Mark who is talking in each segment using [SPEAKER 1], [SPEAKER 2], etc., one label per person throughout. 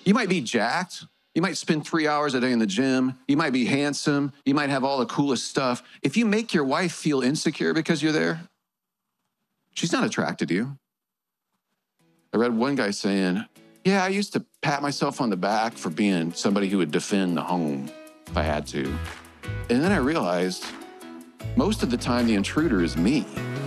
[SPEAKER 1] You might be jacked. You might spend 3 hours a day in the gym. You might be handsome. You might have all the coolest stuff. If you make your wife feel insecure because you're there, she's not attracted to you. I read one guy saying, yeah, I used to pat myself on the back for being somebody who would defend the home if I had to. And then I realized most of the time the intruder is me.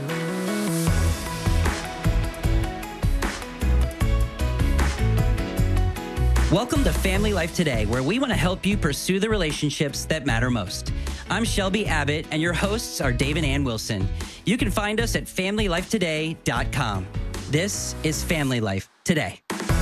[SPEAKER 2] Welcome to Family Life Today, where we want to help you pursue the relationships that matter most. I'm Shelby Abbott, and your hosts are Dave and Ann Wilson. You can find us at FamilyLifeToday.com. This is Family Life Today.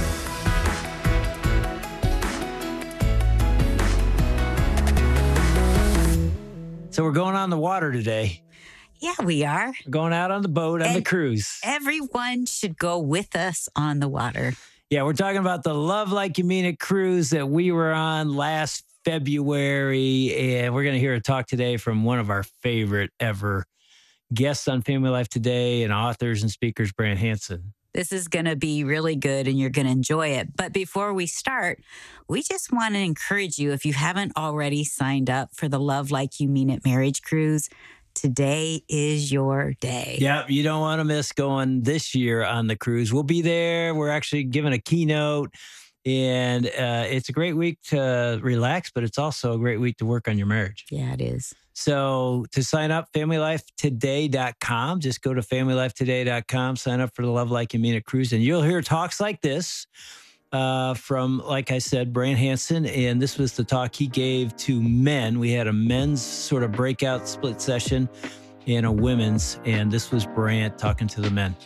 [SPEAKER 3] So we're going on the water today.
[SPEAKER 4] Yeah, we are.
[SPEAKER 3] We're going out on the boat on the cruise.
[SPEAKER 4] Everyone should go with us on the water.
[SPEAKER 3] Yeah, we're talking about the Love Like You Mean It cruise that we were on last February. And we're going to hear a talk today from one of our favorite ever guests on Family Life Today and authors and speakers, Brant Hansen.
[SPEAKER 4] This is going to be really good and you're going to enjoy it. But before we start, we just want to encourage you, if you haven't already signed up for the Love Like You Mean It marriage cruise, today is your day.
[SPEAKER 3] Yep, you don't want to miss going this year on the cruise. We'll be there. We're actually giving a keynote. And it's a great week to relax, but it's also a great week to work on your marriage.
[SPEAKER 4] Yeah, it is.
[SPEAKER 3] So to sign up, FamilyLifeToday.com. Just go to FamilyLifeToday.com, sign up for the Love Like You Mean It cruise, and you'll hear talks like this from, like I said, Brant Hansen. And this was the talk he gave to men. We had a men's sort of breakout split session and a women's, and this was Brant talking to the men.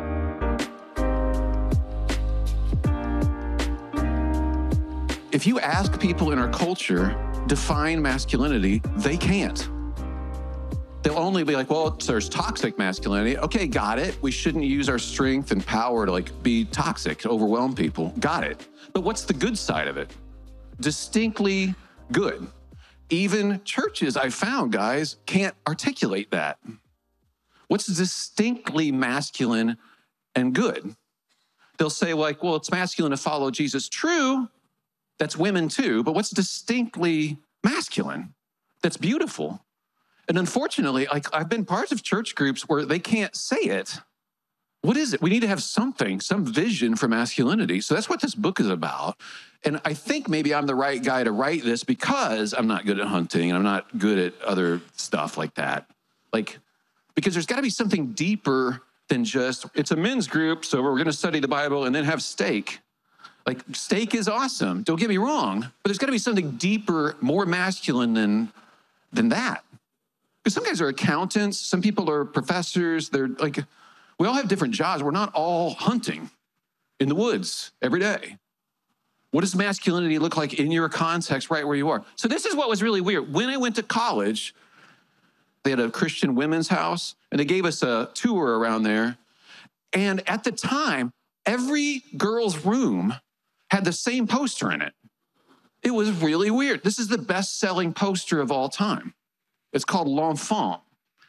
[SPEAKER 1] If you ask people in our culture, define masculinity, they can't. They'll only be like, well, there's toxic masculinity. Okay, got it. We shouldn't use our strength and power to be toxic, to overwhelm people. Got it. But what's the good side of it? Distinctly good. Even churches, I found, guys, can't articulate that. What's distinctly masculine and good? They'll say well, it's masculine to follow Jesus. True. That's women too, but what's distinctly masculine? That's beautiful. And unfortunately, I've been part of church groups where they can't say it. What is it? We need to have something, some vision for masculinity. So that's what this book is about. And I think maybe I'm the right guy to write this because I'm not good at hunting and I'm not good at other stuff like that. Because there's got to be something deeper than just, it's a men's group, so we're going to study the Bible and then have steak. Steak is awesome, don't get me wrong, but there's got to be something deeper, more masculine than that. Because some guys are accountants, some people are professors, we all have different jobs. We're not all hunting in the woods every day. What does masculinity look like in your context right where you are? So this is what was really weird. When I went to college, they had a Christian women's house, and they gave us a tour around there. And at the time, every girl's room had the same poster in it. It was really weird. This is the best-selling poster of all time. It's called L'Enfant.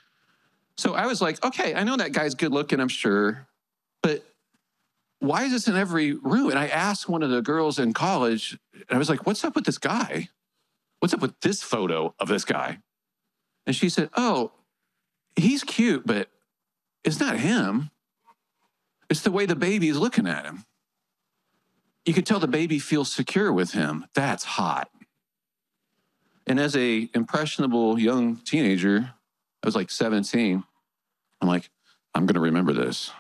[SPEAKER 1] So I was like, okay, I know that guy's good looking, I'm sure, but why is this in every room? And I asked one of the girls in college, and I was like, what's up with this guy? What's up with this photo of this guy? And she said, oh, he's cute, but it's not him. It's the way the baby is looking at him. You could tell the baby feels secure with him. That's hot. And as a impressionable young teenager, I was 17, I'm I'm going to remember this.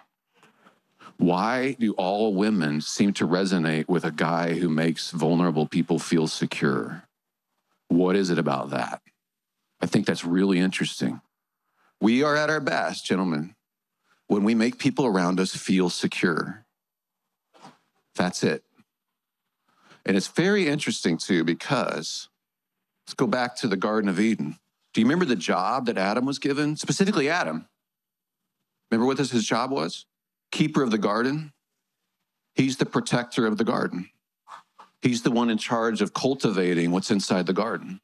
[SPEAKER 1] Why do all women seem to resonate with a guy who makes vulnerable people feel secure? What is it about that? I think that's really interesting. We are at our best, gentlemen, when we make people around us feel secure. That's it. And it's very interesting, too, because let's go back to the Garden of Eden. Do you remember the job that Adam was given? Specifically Adam. Remember what his job was? Keeper of the garden. He's the protector of the garden. He's the one in charge of cultivating what's inside the garden.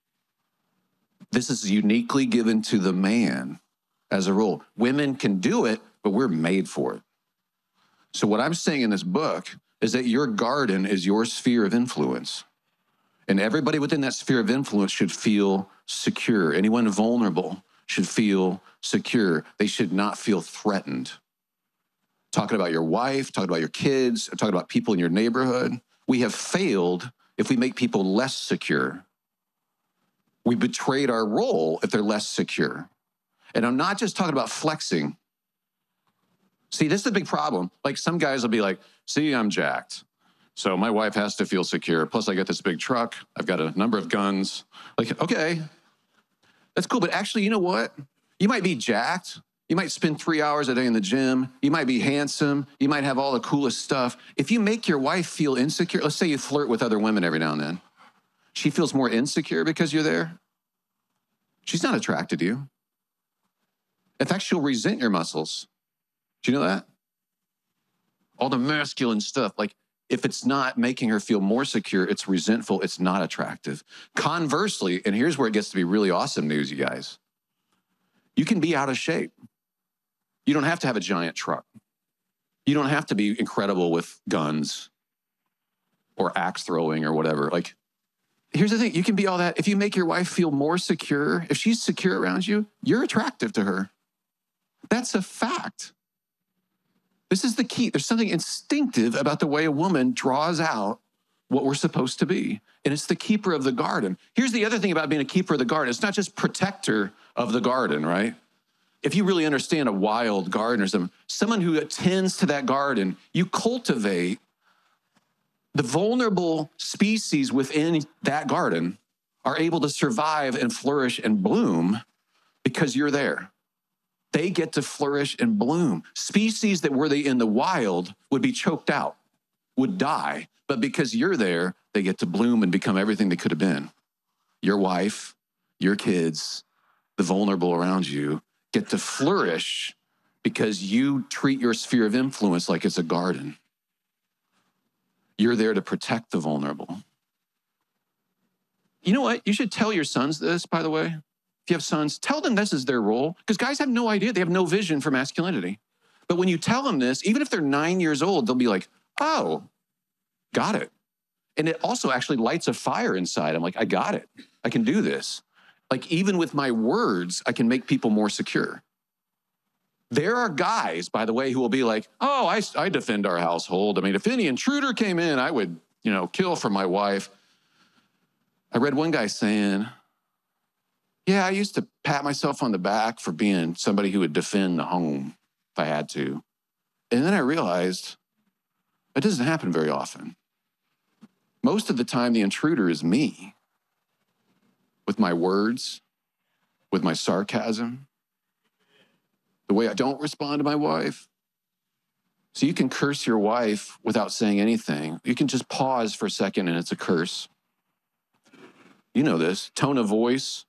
[SPEAKER 1] This is uniquely given to the man as a role. Women can do it, but we're made for it. So what I'm saying in this book, is that your garden is your sphere of influence. And everybody within that sphere of influence should feel secure. Anyone vulnerable should feel secure. They should not feel threatened. Talking about your wife, talking about your kids, talking about people in your neighborhood. We have failed if we make people less secure. We betrayed our role if they're less secure. And I'm not just talking about flexing. See, this is the big problem. Like some guys will be like, see, I'm jacked. So my wife has to feel secure. Plus I got this big truck. I've got a number of guns. Like, okay, that's cool. But actually, you know what? You might be jacked. You might spend 3 hours a day in the gym. You might be handsome. You might have all the coolest stuff. If you make your wife feel insecure, let's say you flirt with other women every now and then. She feels more insecure because you're there. She's not attracted to you. In fact, she'll resent your muscles. Do you know that? All the masculine stuff. Like, if it's not making her feel more secure, it's resentful, it's not attractive. Conversely, and here's where it gets to be really awesome news, you guys. You can be out of shape. You don't have to have a giant truck. You don't have to be incredible with guns or axe throwing or whatever. Like, here's the thing. You can be all that. If you make your wife feel more secure, if she's secure around you, you're attractive to her. That's a fact. This is the key. There's something instinctive about the way a woman draws out what we're supposed to be. And it's the keeper of the garden. Here's the other thing about being a keeper of the garden. It's not just protector of the garden, right? If you really understand a wild garden or someone who attends to that garden, you cultivate the vulnerable species within that garden are able to survive and flourish and bloom because you're there. They get to flourish and bloom. Species that were they in the wild would be choked out, would die. But because you're there, they get to bloom and become everything they could have been. Your wife, your kids, the vulnerable around you get to flourish because you treat your sphere of influence like it's a garden. You're there to protect the vulnerable. You know what? You should tell your sons this, by the way. If you have sons, tell them this is their role. Because guys have no idea. They have no vision for masculinity. But when you tell them this, even if they're 9 years old, they'll be like, oh, got it. And it also actually lights a fire inside. I'm like, I got it. I can do this. Like, even with my words, I can make people more secure. There are guys, by the way, who will be like, oh, I defend our household. I mean, if any intruder came in, I would, kill for my wife. I read one guy saying, yeah, I used to pat myself on the back for being somebody who would defend the home if I had to. And then I realized it doesn't happen very often. Most of the time, the intruder is me with my words, with my sarcasm, the way I don't respond to my wife. So you can curse your wife without saying anything. You can just pause for a second and it's a curse. You know this, tone of voice.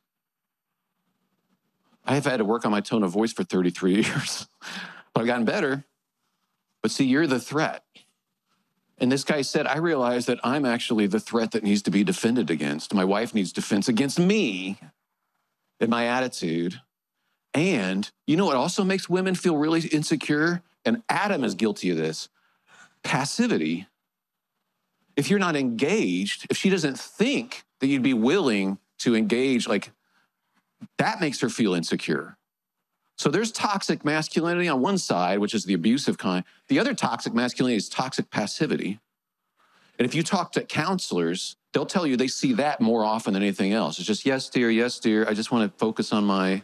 [SPEAKER 1] I have had to work on my tone of voice for 33 years, but I've gotten better. But see, you're the threat. And this guy said, I realize that I'm actually the threat that needs to be defended against. My wife needs defense against me and my attitude. And you know what also makes women feel really insecure? And Adam is guilty of this. Passivity. If you're not engaged, if she doesn't think that you'd be willing to engage, like, that makes her feel insecure. So there's toxic masculinity on one side, which is the abusive kind. The other toxic masculinity is toxic passivity. And if you talk to counselors, they'll tell you they see that more often than anything else. It's just, yes, dear, I just want to focus on my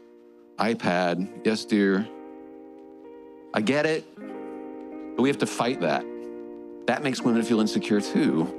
[SPEAKER 1] iPad. Yes, dear. I get it, but we have to fight that. That makes women feel insecure too.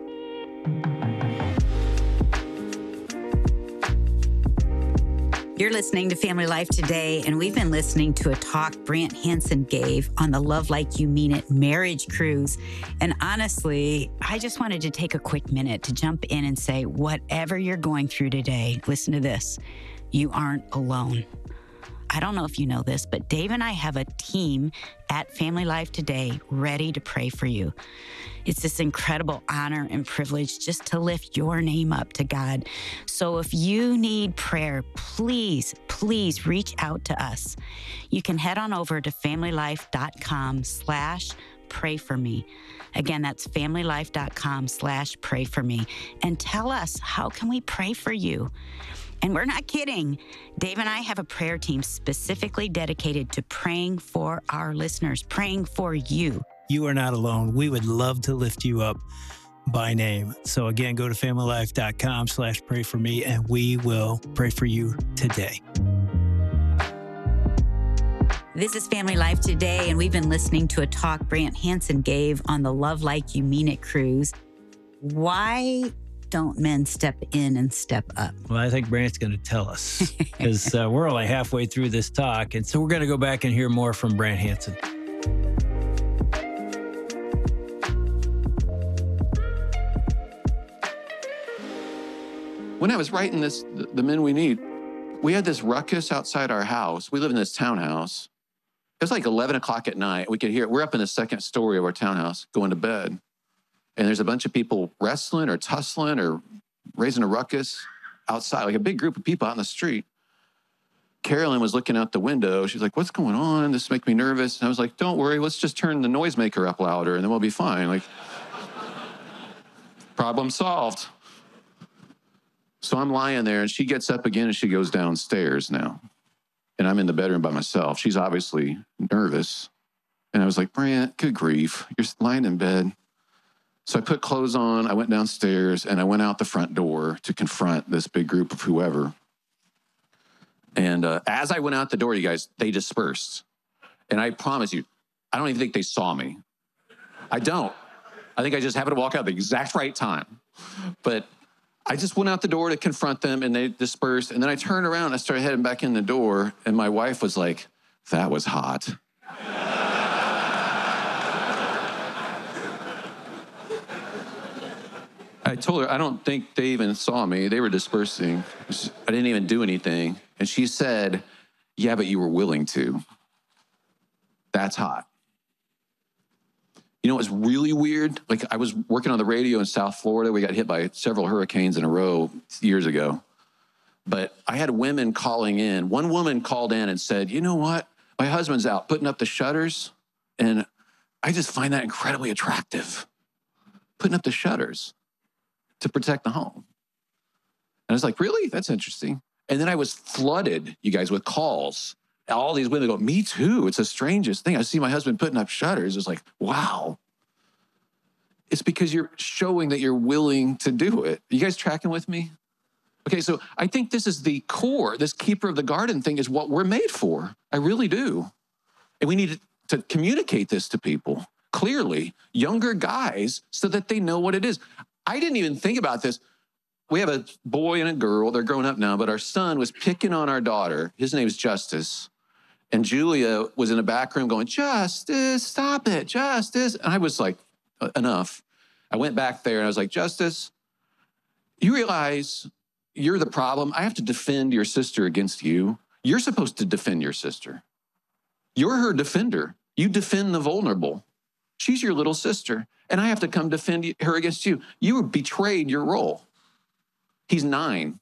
[SPEAKER 4] You're listening to Family Life Today, and we've been listening to a talk Brant Hansen gave on the Love Like You Mean It marriage cruise. And honestly, I just wanted to take a quick minute to jump in and say, whatever you're going through today, listen to this, you aren't alone. I don't know if you know this, but Dave and I have a team at Family Life Today ready to pray for you. It's this incredible honor and privilege just to lift your name up to God. So if you need prayer, please reach out to us. You can head on over to familylife.com/prayer pray for me. Again, that's familylife.com/pray for me. And tell us, how can we pray for you? And we're not kidding. Dave and I have a prayer team specifically dedicated to praying for our listeners, praying for you.
[SPEAKER 3] You are not alone. We would love to lift you up by name. So again, go to familylife.com/pray for me, and we will pray for you today.
[SPEAKER 4] This is Family Life Today, and we've been listening to a talk Brant Hansen gave on the Love Like You Mean It cruise. Why don't men step in and step up?
[SPEAKER 3] Well, I think Brant's going to tell us because we're only halfway through this talk. And so we're going to go back and hear more from Brant Hansen.
[SPEAKER 1] When I was writing this, The Men We Need, we had this ruckus outside our house. We live in this townhouse. It was like 11 o'clock at night. We could hear it. We're up in the second story of our townhouse going to bed. And there's a bunch of people wrestling or tussling or raising a ruckus outside, like a big group of people out in the street. Carolyn was looking out the window. She's like, what's going on? This makes me nervous. And I was like, don't worry. Let's just turn the noisemaker up louder and then we'll be fine. Like, problem solved. So I'm lying there and she gets up again and she goes downstairs now. And I'm in the bedroom by myself. She's obviously nervous. And I was like, Brant, good grief. You're lying in bed. So I put clothes on, I went downstairs, and I went out the front door to confront this big group of whoever. And as I went out the door, you guys, they dispersed. And I promise you, I don't even think they saw me. I don't. I think I just happened to walk out at the exact right time. But I just went out the door to confront them, and they dispersed. And then I turned around, and I started heading back in the door, and my wife was like, that was hot. I told her, I don't think they even saw me. They were dispersing. I didn't even do anything. And she said, yeah, but you were willing to. That's hot. You know, it was really weird. Like, I was working on the radio in South Florida. We got hit by several hurricanes in a row years ago. But I had women calling in. One woman called in and said, you know what? My husband's out putting up the shutters, and I just find that incredibly attractive. Putting up the shutters to protect the home. And I was like, really? That's interesting. And then I was flooded, you guys, with calls. All these women go, me too. It's the strangest thing. I see my husband putting up shutters. It's like, wow. It's because you're showing that you're willing to do it. You guys tracking with me? Okay, so I think this is the core. This keeper of the garden thing is what we're made for. I really do. And we need to communicate this to people clearly, younger guys, so that they know what it is. I didn't even think about this. We have a boy and a girl. They're grown up now, but our son was picking on our daughter. His name is Justice. And Julia was in the back room going, Justice, stop it, Justice. And I was like, enough. I went back there and I was like, Justice, you realize you're the problem. I have to defend your sister against you. You're supposed to defend your sister. You're her defender. You defend the vulnerable. She's your little sister. And I have to come defend her against you. You betrayed your role. He's 9.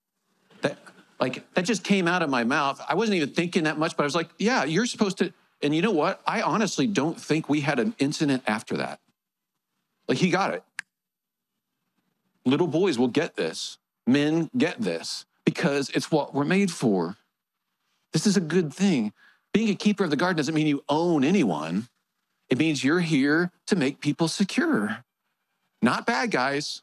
[SPEAKER 1] That just came out of my mouth. I wasn't even thinking that much, but I was like, yeah, you're supposed to. And you know what? I honestly don't think we had an incident after that. Like, he got it. Little boys will get this. Men get this because it's what we're made for. This is a good thing. Being a keeper of the garden doesn't mean you own anyone. It means you're here to make people secure, not bad guys.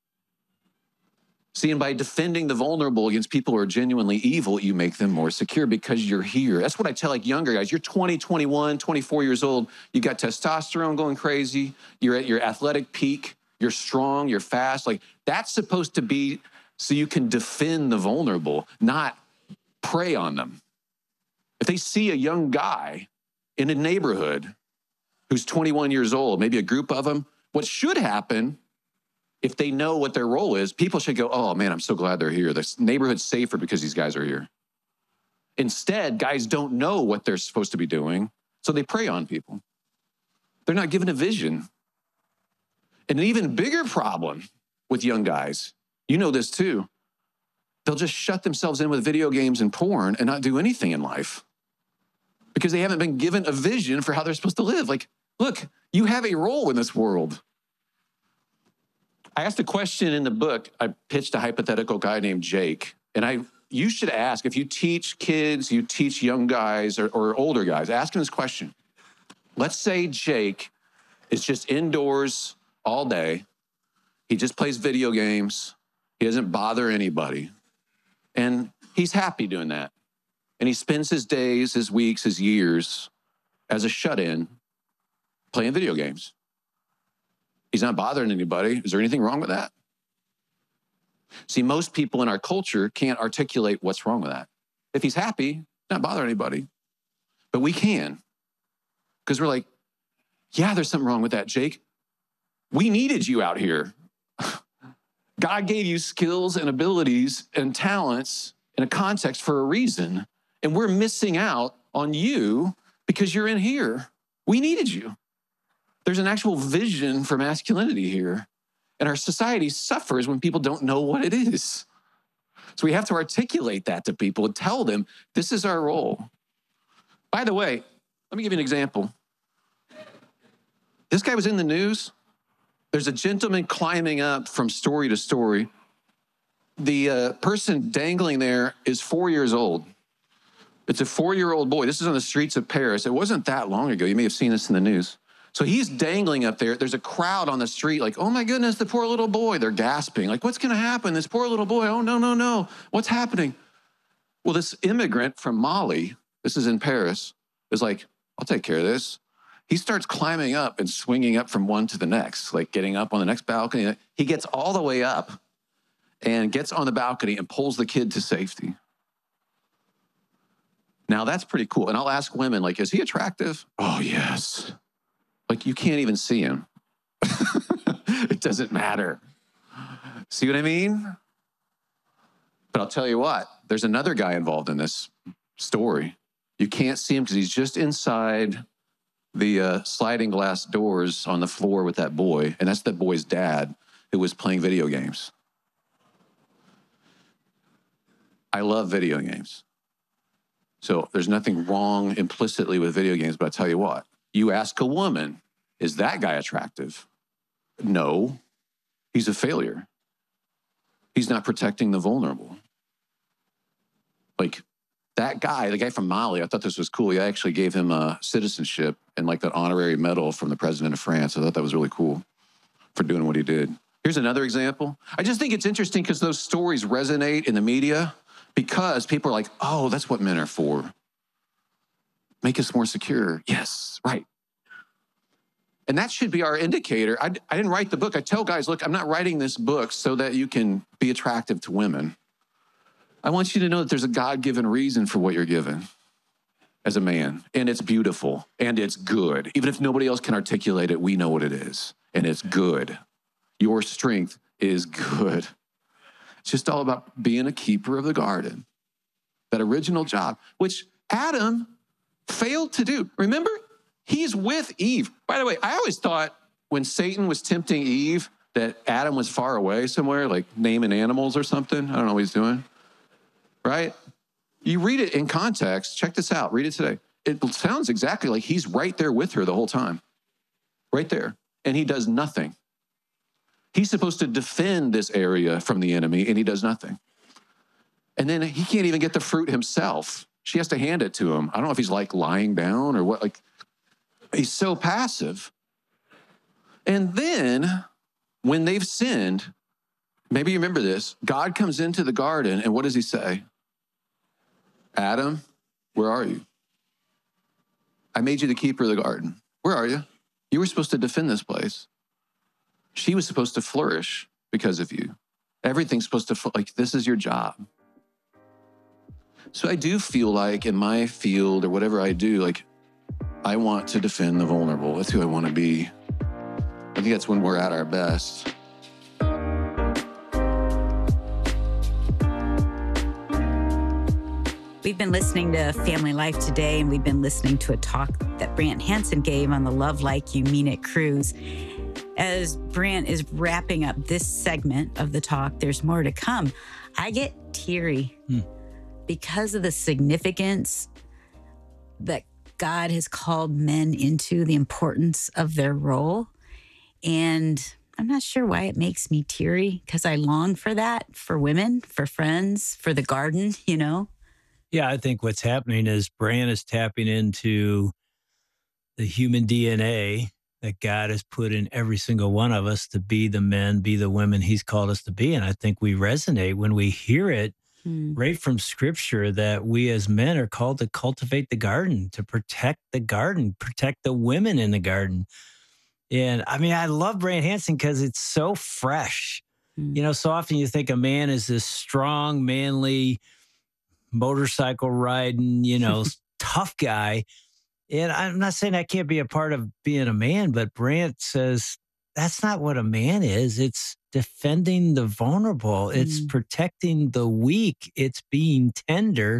[SPEAKER 1] See, and by defending the vulnerable against people who are genuinely evil, you make them more secure because you're here. That's what I tell like younger guys. You're 20, 21, 24 years old. You got testosterone going crazy. You're at your athletic peak. You're strong. You're fast. Like, that's supposed to be so you can defend the vulnerable, not prey on them. If they see a young guy in a neighborhood who's 21 years old, maybe a group of them, what should happen, if they know what their role is, people should go, oh man, I'm so glad they're here. This neighborhood's safer because these guys are here. Instead, guys don't know what they're supposed to be doing, so they prey on people. They're not given a vision. And an even bigger problem with young guys, you know this too, they'll just shut themselves in with video games and porn and not do anything in life because they haven't been given a vision for how they're supposed to live. Like, Look, you have a role in this world. I asked a question in the book. I pitched a hypothetical guy named Jake. And you should ask, if you teach kids, you teach young guys or older guys, ask them this question. Let's say Jake is just indoors all day. He just plays video games. He doesn't bother anybody. And he's happy doing that. And he spends his days, his weeks, his years as a shut-in playing video games. He's not bothering anybody. Is there anything wrong with that? See, most people in our culture can't articulate what's wrong with that. If he's happy, not bothering anybody. But we can. Because we're like, yeah, there's something wrong with that, Jake. We needed you out here. God gave you skills and abilities and talents in a context for a reason. And we're missing out on you because you're in here. We needed you. There's an actual vision for masculinity here. And our society suffers when people don't know what it is. So we have to articulate that to people and tell them, this is our role. By the way, let me give you an example. This guy was in the news. There's a gentleman climbing up from story to story. The person dangling there is 4 years old. It's a 4-year-old boy. This is on the streets of Paris. It wasn't that long ago. You may have seen this in the news. So he's dangling up there. There's a crowd on the street like, oh my goodness, the poor little boy. They're gasping. Like, what's going to happen? This poor little boy. Oh, no, no, no. What's happening? Well, this immigrant from Mali, this is in Paris, is like, I'll take care of this. He starts climbing up and swinging up from one to the next, like getting up on the next balcony. He gets all the way up and gets on the balcony and pulls the kid to safety. Now, that's pretty cool. And I'll ask women, like, is he attractive? Oh, yes. Like, you can't even see him. It doesn't matter. See what I mean? But I'll tell you what, there's another guy involved in this story. You can't see him because he's just inside the sliding glass doors on the floor with that boy. And that's that boy's dad who was playing video games. I love video games. So there's nothing wrong implicitly with video games, but I tell you what, you ask a woman, is that guy attractive? No, he's a failure. He's not protecting the vulnerable. Like that guy, the guy from Mali, I thought this was cool. I actually gave him a citizenship and like that honorary medal from the president of France. I thought that was really cool for doing what he did. Here's another example. I just think it's interesting because those stories resonate in the media because people are like, oh, that's what men are for. Make us more secure. Yes, right. And that should be our indicator. I didn't write the book. I tell guys, look, I'm not writing this book so that you can be attractive to women. I want you to know that there's a God-given reason for what you're given as a man. And it's beautiful and it's good. Even if nobody else can articulate it, we know what it is. And it's good. Your strength is good. It's just all about being a keeper of the garden. That original job, which Adam failed to do. Remember? He's with Eve. By the way, I always thought when Satan was tempting Eve that Adam was far away somewhere, like naming animals or something. I don't know what he's doing. Right? You read it in context. Check this out. Read it today. It sounds exactly like he's right there with her the whole time. Right there. And he does nothing. He's supposed to defend this area from the enemy, and he does nothing. And then he can't even get the fruit himself. She has to hand it to him. I don't know if he's like lying down or what. Like, he's so passive. And then when they've sinned, maybe you remember this, God comes into the garden, and what does he say? Adam, where are you? I made you the keeper of the garden. Where are you? You were supposed to defend this place. She was supposed to flourish because of you. Everything's supposed to, like, this is your job. So I do feel like in my field or whatever I do, like, I want to defend the vulnerable. That's who I want to be. I think that's when we're at our best.
[SPEAKER 4] We've been listening to Family Life Today, and we've been listening to a talk that Brant Hansen gave on the Love Like You Mean It cruise. As Brant is wrapping up this segment of the talk, there's more to come. I get teary because of the significance that God has called men into the importance of their role. And I'm not sure why it makes me teary, because I long for that, for women, for friends, for the garden, you know?
[SPEAKER 3] Yeah, I think what's happening is Bran is tapping into the human DNA that God has put in every single one of us to be the men, be the women he's called us to be. And I think we resonate when we hear it right from scripture that we as men are called to cultivate the garden, to protect the garden, protect the women in the garden. And I mean, I love Bran Hansen because it's so fresh. You know, so often you think a man is this strong, manly, motorcycle riding, you know, tough guy. And I'm not saying that can't be a part of being a man, but Brant says that's not what a man is. It's defending the vulnerable. It's protecting the weak. It's being tender,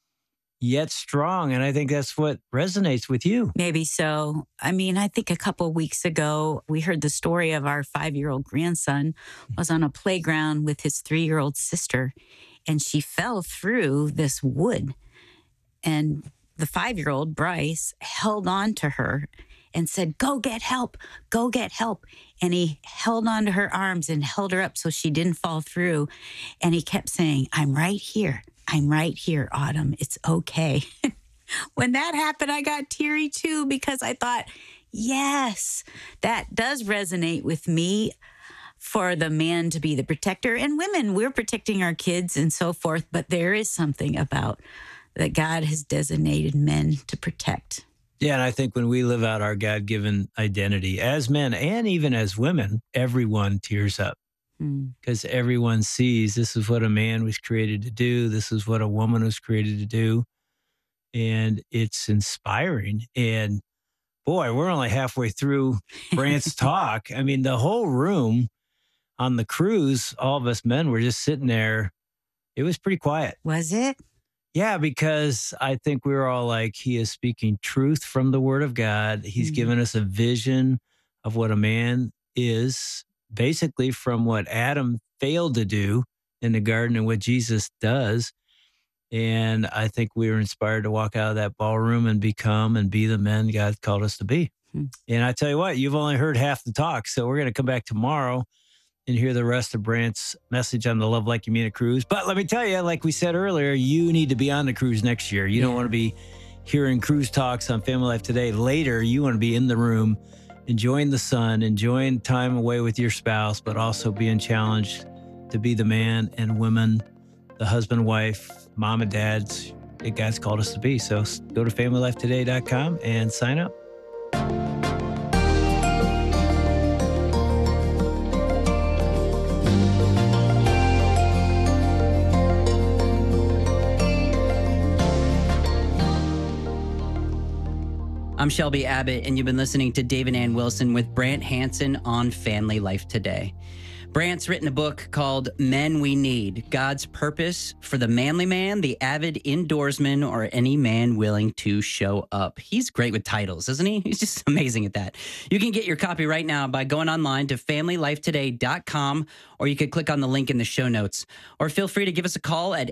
[SPEAKER 3] yet strong. And I think that's what resonates with you.
[SPEAKER 4] Maybe so. I mean, I think a couple of weeks ago, we heard the story of our 5-year-old grandson was on a playground with his 3-year-old sister, and she fell through this wood. And the 5-year-old, Bryce, held on to her and said, "Go get help, go get help." And he held on to her arms and held her up so she didn't fall through. And he kept saying, "I'm right here. I'm right here, Autumn. It's okay." When that happened, I got teary too, because I thought, yes, that does resonate with me, for the man to be the protector. And women, we're protecting our kids and so forth. But there is something about that God has designated men to protect.
[SPEAKER 3] Yeah, and I think when we live out our God-given identity as men and even as women, everyone tears up because everyone sees this is what a man was created to do. This is what a woman was created to do. And it's inspiring. And boy, we're only halfway through Brant's talk. I mean, the whole room on the cruise, all of us men were just sitting there. It was pretty quiet.
[SPEAKER 4] Was it?
[SPEAKER 3] Yeah, because I think we were all like, he is speaking truth from the word of God. He's given us a vision of what a man is, basically from what Adam failed to do in the garden and what Jesus does. And I think we were inspired to walk out of that ballroom and become and be the men God called us to be. And I tell you what, you've only heard half the talk. So we're going to come back tomorrow and hear the rest of Brant's message on the Love Like You Mean It cruise. But let me tell you, like we said earlier, you need to be on the cruise next year. You don't want to be hearing cruise talks on Family Life Today later. You want to be in the room, enjoying the sun, enjoying time away with your spouse, but also being challenged to be the man and women, the husband, wife, mom and dads that God's called us to be. So go to familylifetoday.com and sign up.
[SPEAKER 2] I'm Shelby Abbott, and you've been listening to Dave and Ann Wilson with Brant Hansen on Family Life Today. Brant's written a book called Men We Need, God's Purpose for the Manly Man, the Avid Indoorsman, or any man willing to show up. He's great with titles, isn't he? He's just amazing at that. You can get your copy right now by going online to familylifetoday.com, or you could click on the link in the show notes. Or feel free to give us a call at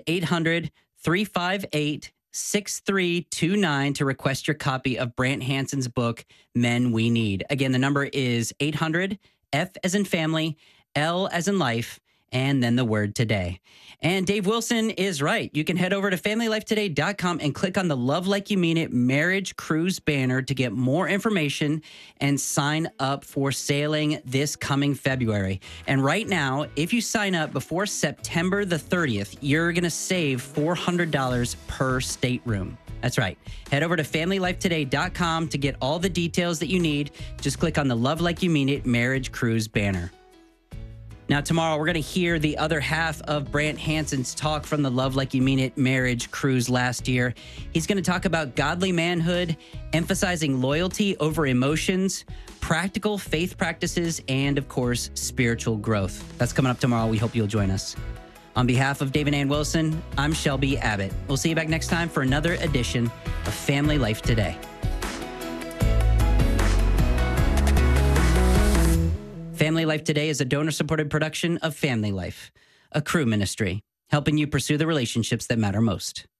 [SPEAKER 2] 800-358-6329 to request your copy of Brant Hansen's book, Men We Need. Again, the number is 800, F as in family, L as in life, and then the word today. And Dave Wilson is right. You can head over to familylifetoday.com and click on the Love Like You Mean It Marriage Cruise banner to get more information and sign up for sailing this coming February. And right now, if you sign up before September the 30th, you're going to save $400 per stateroom. That's right. Head over to familylifetoday.com to get all the details that you need. Just click on the Love Like You Mean It Marriage Cruise banner. Now, tomorrow, we're going to hear the other half of Brant Hansen's talk from the Love Like You Mean It marriage cruise last year. He's going to talk about godly manhood, emphasizing loyalty over emotions, practical faith practices, and, of course, spiritual growth. That's coming up tomorrow. We hope you'll join us. On behalf of Dave and Ann Wilson, I'm Shelby Abbott. We'll see you back next time for another edition of Family Life Today. Family Life Today is a donor-supported production of Family Life, a Cru ministry, helping you pursue the relationships that matter most.